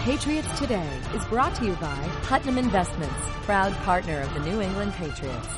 Patriots Today is brought to you by Putnam Investments, proud partner of the New England Patriots.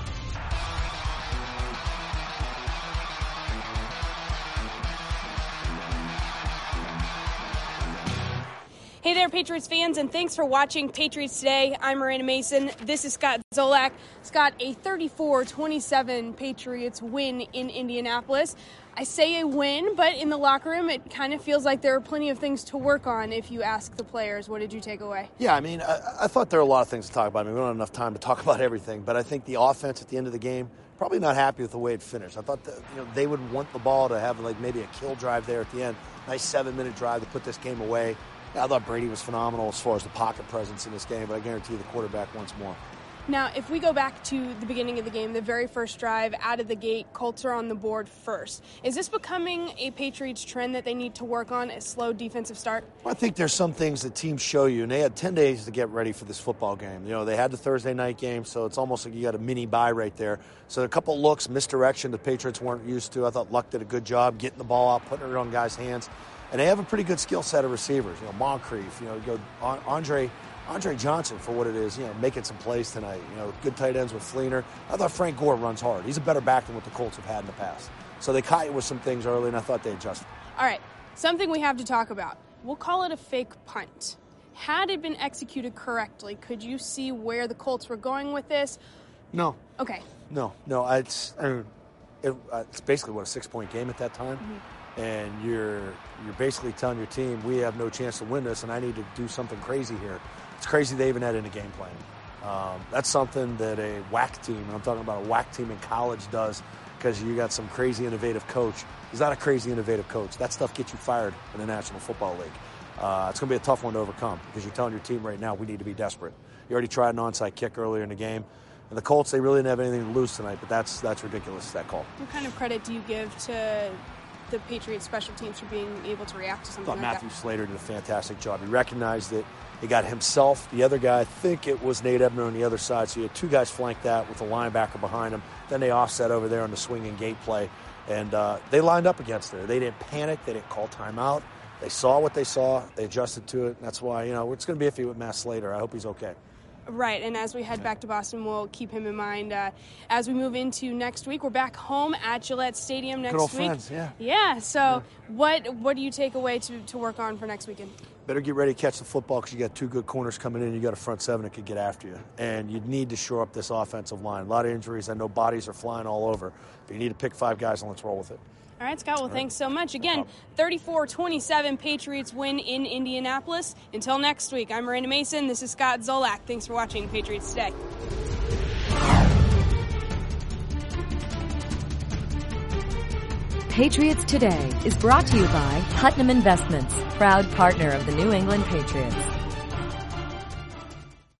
Hey there, Patriots fans, and thanks for watching Patriots Today. I'm Miranda Mason. This is Scott Zolak. Scott, a 34-27 Patriots win in Indianapolis. I say a win, but in the locker room, it kind of feels like there are plenty of things to work on if you ask the players. What did you take away? Yeah, I mean, I thought there were a lot of things to talk about. I mean, we don't have enough time to talk about everything, but I think the offense at the end of the game, probably not happy with the way it finished. I thought that, they would want the ball to have like maybe a kill drive there at the end. Nice 7-minute drive to put this game away. I thought Brady was phenomenal as far as the pocket presence in this game, but I guarantee you the quarterback wants more. Now, if we go back to the beginning of the game, the very first drive out of the gate, Colts are on the board first. Is this becoming a Patriots trend that they need to work on, a slow defensive start? Well, I think there's some things that teams show you, and they had 10 days to get ready for this football game. They had the Thursday night game, so it's almost like you got a mini bye right there. So a couple looks, misdirection the Patriots weren't used to. I thought Luck did a good job getting the ball out, putting it on guys' hands. And they have a pretty good skill set of receivers. Moncrief, Andre Johnson for what it is, making some plays tonight. Good tight ends with Fleener. I thought Frank Gore runs hard. He's a better back than what the Colts have had in the past. So they caught you with some things early, and I thought they adjusted. All right, something we have to talk about. We'll call it a fake punt. Had it been executed correctly, could you see where the Colts were going with this? No. Okay. No. It's basically, a 6-point game at that time. Mm-hmm. And you're basically telling your team, we have no chance to win this, and I need to do something crazy here. It's crazy they even had in a game plan. That's something that a WAC team, and I'm talking about a WAC team in college, does because you got some crazy innovative coach. He's not a crazy innovative coach. That stuff gets you fired in the National Football League. It's going to be a tough one to overcome because you're telling your team right now, we need to be desperate. You already tried an onside kick earlier in the game. And the Colts, they really didn't have anything to lose tonight, but that's ridiculous, that call. What kind of credit do you give to the Patriots special teams for being able to react to something like that? I thought Matthew Slater did a fantastic job. He recognized it. He got himself, the other guy, I think it was Nate Ebner on the other side, so you had two guys flank that with a linebacker behind him. Then they offset over there on the swing and gate play, and they lined up against it. They didn't panic. They didn't call timeout. They saw what they saw. They adjusted to it, and that's why, it's going to be iffy with Matt Slater. I hope he's okay. Right, and as we head back to Boston, we'll keep him in mind. As we move into next week, we're back home at Gillette Stadium next Good old week. Friends, yeah. Yeah, so What do you take away to work on for next weekend? Better get ready to catch the football because you got two good corners coming in and you got a front seven that could get after you. And you need to shore up this offensive line. A lot of injuries. I know bodies are flying all over. But you need to pick 5 guys and let's roll with it. All right, Scott, well, thanks so much. Again, 34-27 Patriots win in Indianapolis. Until next week, I'm Miranda Mason. This is Scott Zolak. Thanks for watching Patriots Today. Patriots Today is brought to you by Putnam Investments, proud partner of the New England Patriots.